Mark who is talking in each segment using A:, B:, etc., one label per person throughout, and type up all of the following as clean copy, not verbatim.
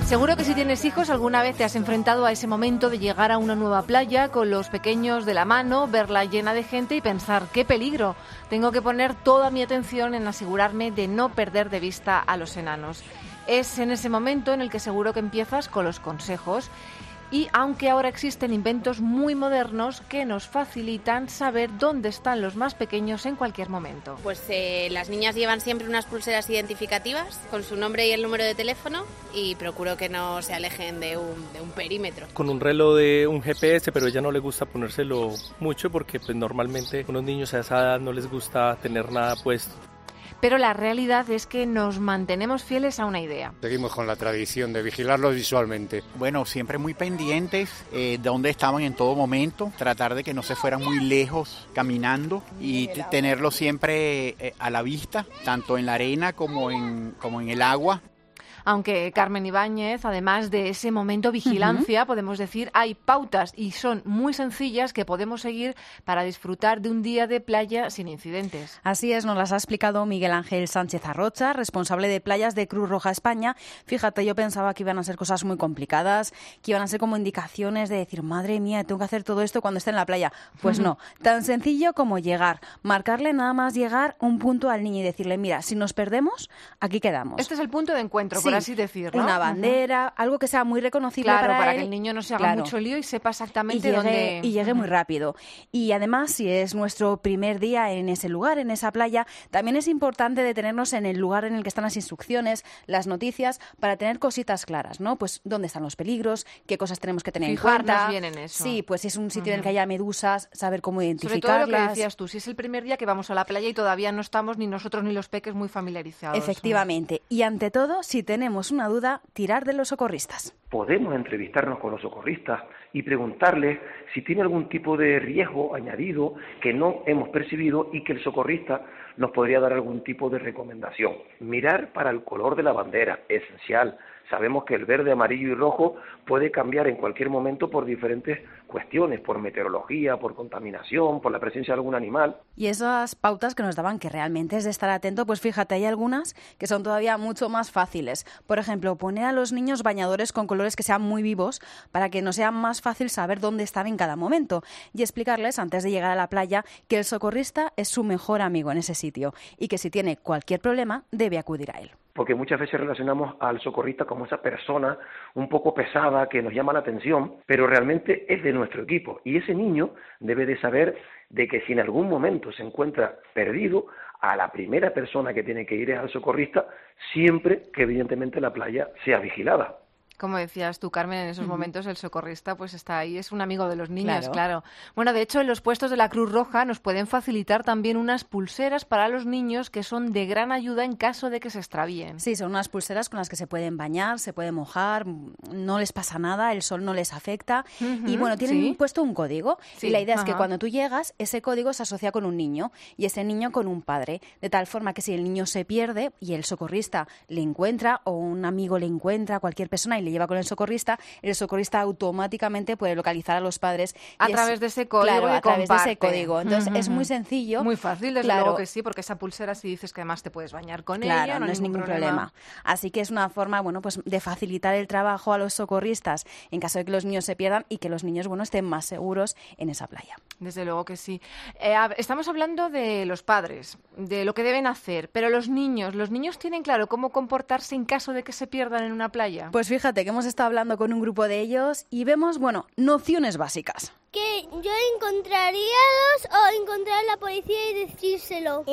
A: Seguro que si tienes hijos alguna vez te has enfrentado a ese momento de llegar a una nueva playa con los pequeños de la mano, verla llena de gente y pensar ¡qué peligro! Tengo que poner toda mi atención en asegurarme de no perder de vista a los enanos. Es en ese momento en el que seguro que empiezas con los consejos. Y aunque ahora existen inventos muy modernos que nos facilitan saber dónde están los más pequeños en cualquier momento.
B: Pues las niñas llevan siempre unas pulseras identificativas con su nombre y el número de teléfono y procuro que no se alejen de un perímetro.
C: Con un reloj de un GPS, pero a ella no le gusta ponérselo mucho porque pues normalmente a unos niños a esa edad no les gusta tener nada puesto.
A: Pero la realidad es que nos mantenemos fieles a una idea.
D: Seguimos con la tradición de vigilarlos visualmente.
E: Bueno, siempre muy pendientes de dónde estaban en todo momento, tratar de que no se fueran muy lejos caminando y tenerlos siempre a la vista, tanto en la arena como en el agua.
A: Aunque Carmen Ibáñez, además de ese momento vigilancia, podemos decir, hay pautas y son muy sencillas que podemos seguir para disfrutar de un día de playa sin incidentes.
F: Así es, nos las ha explicado Miguel Ángel Sánchez Arrocha, responsable de playas de Cruz Roja España. Fíjate, yo pensaba que iban a ser cosas muy complicadas, que iban a ser como indicaciones de decir, madre mía, tengo que hacer todo esto cuando esté en la playa. Pues no, tan sencillo como llegar, marcarle nada más llegar un punto al niño y decirle, mira, si nos perdemos, aquí quedamos.
A: Este es el punto de encuentro,
F: sí,
A: por así decirlo.
F: Una bandera, algo que sea muy reconocible
A: para
F: él,
A: que el niño no se haga mucho lío y sepa exactamente dónde...
F: Y llegue muy rápido. Y además, si es nuestro primer día en ese lugar, en esa playa, también es importante detenernos en el lugar en el que están las instrucciones, las noticias, para tener cositas claras, ¿no? Pues dónde están los peligros, qué cosas tenemos que tener en cuenta.
A: Bien en eso.
F: Sí, pues si es un sitio en el que haya medusas, saber cómo identificarlas.
A: Sobre todo lo que decías tú, si es el primer día que vamos a la playa y todavía no estamos ni nosotros ni los peques muy familiarizados.
F: Efectivamente. Y ante todo, si tenemos una duda, tirar de los socorristas.
G: Podemos entrevistarnos con los socorristas y preguntarles si tiene algún tipo de riesgo añadido que no hemos percibido y que el socorrista nos podría dar algún tipo de recomendación. Mirar para el color de la bandera, esencial. Sabemos que el verde, amarillo y rojo puede cambiar en cualquier momento por diferentes cuestiones, por meteorología, por contaminación, por la presencia de algún animal.
F: Y esas pautas que nos daban que realmente es de estar atento, pues fíjate, hay algunas que son todavía mucho más fáciles. Por ejemplo, poner a los niños bañadores con colores que sean muy vivos para que nos sea más fácil saber dónde están en cada momento y explicarles antes de llegar a la playa que el socorrista es su mejor amigo en ese sitio y que si tiene cualquier problema debe acudir a él.
G: Porque muchas veces relacionamos al socorrista como esa persona un poco pesada que nos llama la atención, pero realmente es de nuestro equipo. Y ese niño debe de saber de que si en algún momento se encuentra perdido, a la primera persona que tiene que ir es al socorrista, siempre que evidentemente la playa sea vigilada.
A: Como decías tú, Carmen, en esos momentos el socorrista pues está ahí, es un amigo de los niños, claro. Bueno, de hecho, en los puestos de la Cruz Roja nos pueden facilitar también unas pulseras para los niños que son de gran ayuda en caso de que se extravíen.
F: Sí, son unas pulseras con las que se pueden bañar, se pueden mojar, no les pasa nada, el sol no les afecta. Y bueno, tienen puesto un código. Y la idea es que cuando tú llegas, ese código se asocia con un niño y ese niño con un padre. De tal forma que si el niño se pierde y el socorrista le encuentra o un amigo le encuentra, cualquier persona, y le lleva con el socorrista automáticamente puede localizar a los padres.
A: A través de ese código.
F: Claro, a través de ese código. Entonces es muy sencillo.
A: Muy fácil, desde luego que sí, porque esa pulsera si dices que además te puedes bañar con ella,
F: no es ningún problema. Así que es una forma, bueno, pues de facilitar el trabajo a los socorristas en caso de que los niños se pierdan y que los niños, bueno, estén más seguros en esa playa.
A: Desde luego que sí. Estamos hablando de los padres, de lo que deben hacer, pero los niños tienen claro cómo comportarse en caso de que se pierdan en una playa.
F: Pues fíjate que hemos estado hablando con un grupo de ellos y vemos, bueno, nociones básicas.
H: Que yo encontraríalos o encontrar a la policía y decírselo.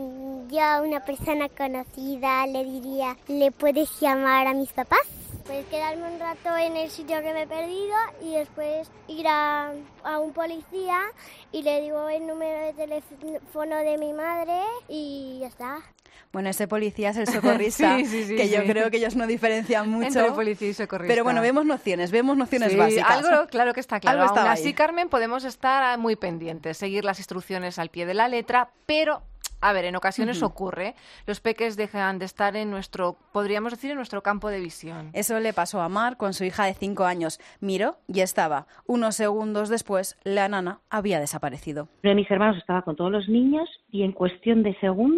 H: Yo a una persona conocida le diría, ¿le puedes llamar a mis papás? Pues quedarme un rato en el sitio que me he perdido y después ir a un policía y le digo el número de teléfono de mi madre y ya está.
F: Bueno, ese policía es el socorrista, que yo creo que ellos no diferencian mucho.
A: Entre policía y socorrista.
F: Pero bueno, vemos nociones básicas.
A: Algo claro que está claro. Aún así,
F: ahí.
A: Carmen, podemos estar muy pendientes, seguir las instrucciones al pie de la letra, pero... A ver, en ocasiones ocurre, los peques dejan de estar en podríamos decir, en nuestro campo de visión.
F: Eso le pasó a Mar con su hija de 5 años. Miró y estaba. Unos segundos después, la nana había desaparecido.
I: Uno de mis hermanos estaba con todos los niños y en cuestión de segundos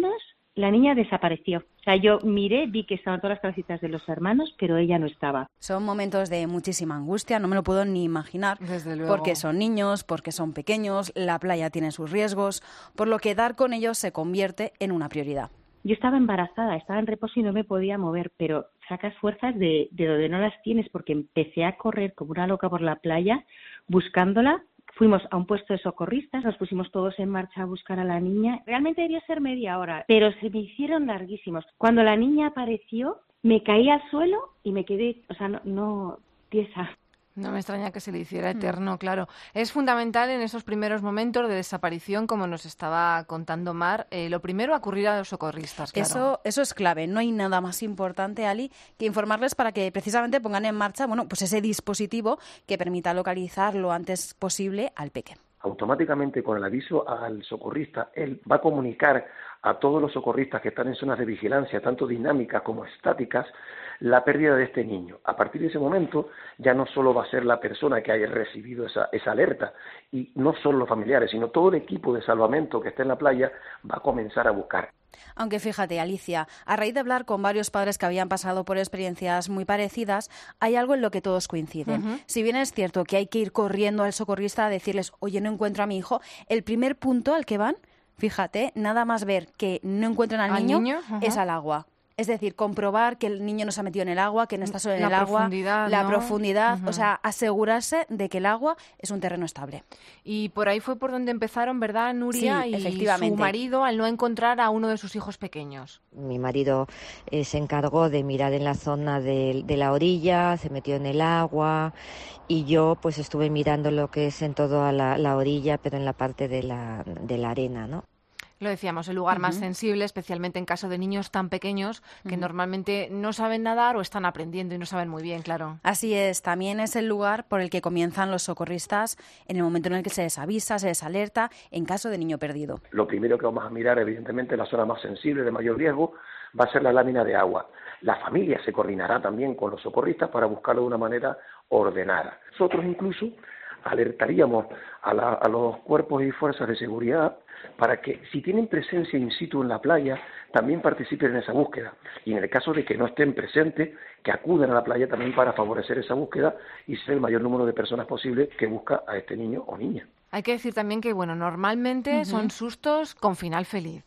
I: La niña desapareció. O sea, yo miré, vi que estaban todas las cabecitas de los hermanos, pero ella no estaba.
F: Son momentos de muchísima angustia, no me lo puedo ni imaginar.
A: Desde luego.
F: Porque son niños, porque son pequeños, la playa tiene sus riesgos, por lo que dar con ellos se convierte en una prioridad.
I: Yo estaba embarazada, estaba en reposo y no me podía mover, pero sacas fuerzas de donde no las tienes, porque empecé a correr como una loca por la playa buscándola. Fuimos a un puesto de socorristas, nos pusimos todos en marcha a buscar a la niña. Realmente debió ser media hora, pero se me hicieron larguísimos. Cuando la niña apareció, me caí al suelo y me quedé, no tiesa.
A: No me extraña que se le hiciera eterno, claro. Es fundamental en esos primeros momentos de desaparición, como nos estaba contando Mar, lo primero acudir a los socorristas, claro.
F: Eso es clave. No hay nada más importante, Ali, que informarles para que precisamente pongan en marcha, pues ese dispositivo que permita localizar lo antes posible al peque.
G: Automáticamente, con el aviso al socorrista, él va a comunicar a todos los socorristas que están en zonas de vigilancia, tanto dinámicas como estáticas, la pérdida de este niño. A partir de ese momento, ya no solo va a ser la persona que haya recibido esa alerta, y no solo los familiares, sino todo el equipo de salvamento que está en la playa va a comenzar a buscar.
F: Aunque fíjate, Alicia, a raíz de hablar con varios padres que habían pasado por experiencias muy parecidas, hay algo en lo que todos coinciden. Uh-huh. Si bien es cierto que hay que ir corriendo al socorrista a decirles, oye, no encuentro a mi hijo, el primer punto al que van, fíjate, nada más ver que no encuentran al niño uh-huh. es al agua. Es decir, comprobar que el niño no se ha metido en el agua, que no está solo en el agua, la profundidad, uh-huh. O sea, asegurarse de que el agua es un terreno estable.
A: Y por ahí fue por donde empezaron, ¿verdad, Nuria?
F: Sí,
A: y su marido, al no encontrar a uno de sus hijos pequeños.
J: Mi marido se encargó de mirar en la zona de la orilla, se metió en el agua, y yo pues estuve mirando lo que es en toda la orilla, pero en la parte de la arena, ¿no?
A: Lo decíamos, el lugar más sensible, especialmente en caso de niños tan pequeños que normalmente no saben nadar o están aprendiendo y no saben muy bien, claro.
F: Así es, también es el lugar por el que comienzan los socorristas en el momento en el que se les avisa, se les alerta en caso de niño perdido.
G: Lo primero que vamos a mirar, evidentemente, la zona más sensible, de mayor riesgo, va a ser la lámina de agua. La familia se coordinará también con los socorristas para buscarlo de una manera ordenada. Nosotros incluso alertaríamos a los cuerpos y fuerzas de seguridad para que, si tienen presencia in situ en la playa, también participen en esa búsqueda. Y en el caso de que no estén presentes, que acudan a la playa también para favorecer esa búsqueda y ser el mayor número de personas posible que busca a este niño o niña.
A: Hay que decir también que, normalmente son sustos con final feliz.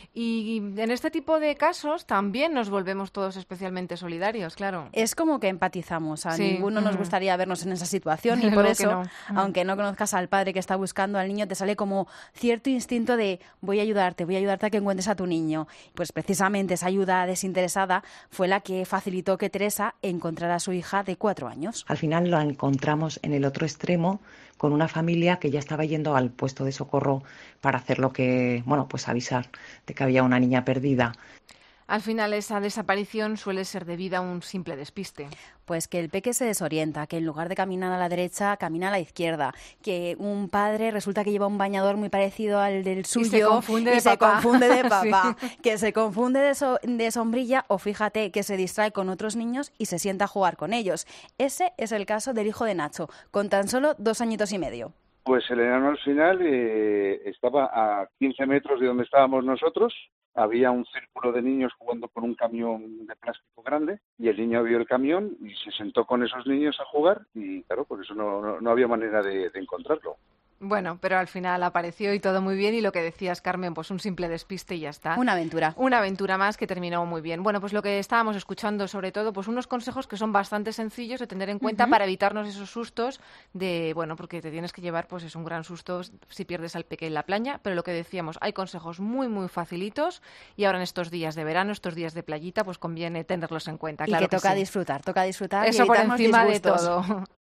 A: Y en este tipo de casos también nos volvemos todos especialmente solidarios, claro.
F: Es como que empatizamos. A ninguno nos gustaría vernos en esa situación y por eso, aunque no conozcas al padre que está buscando al niño, te sale como cierto instinto de voy a ayudarte a que encuentres a tu niño. Pues precisamente esa ayuda desinteresada fue la que facilitó que Teresa encontrara a su hija de 4 años.
K: Al final la encontramos en el otro extremo con una familia que ya estaba yendo al puesto de socorro para hacer lo que, pues avisar de que había una niña perdida.
A: Al final esa desaparición suele ser debida a un simple despiste.
F: Pues que el peque se desorienta, que en lugar de caminar a la derecha, camina a la izquierda, que un padre resulta que lleva un bañador muy parecido al del suyo
A: y se confunde
F: de papá, sí. Que se confunde de sombrilla o fíjate que se distrae con otros niños y se sienta a jugar con ellos. Ese es el caso del hijo de Nacho, con tan solo 2 añitos y medio.
L: Pues el enano al final estaba a 15 metros de donde estábamos nosotros. Había un círculo de niños jugando con un camión de plástico grande y el niño vio el camión y se sentó con esos niños a jugar y claro, por eso no había manera de encontrarlo.
A: Bueno, pero al final apareció y todo muy bien y lo que decías, Carmen, pues un simple despiste y ya está.
F: Una aventura.
A: Una aventura más que terminó muy bien. Bueno, pues lo que estábamos escuchando sobre todo, pues unos consejos que son bastante sencillos de tener en cuenta para evitarnos esos sustos porque te tienes que llevar, pues es un gran susto si pierdes al peque en la playa, pero lo que decíamos, hay consejos muy, muy facilitos y ahora en estos días de verano, estos días de playita, pues conviene tenerlos en cuenta.
F: Y
A: claro
F: que toca disfrutar
A: Eso por encima
F: disgustos.
A: de todo.